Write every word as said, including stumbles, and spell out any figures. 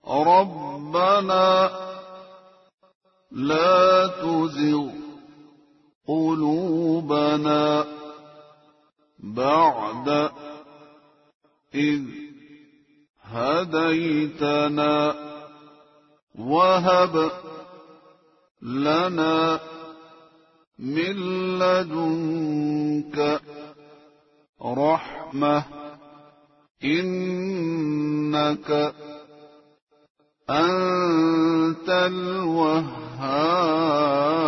ربنا لا تزغ قلوبنا بعد إذ هديتنا وهب لنا من لدنك رحمة إنك أنت الوهاب.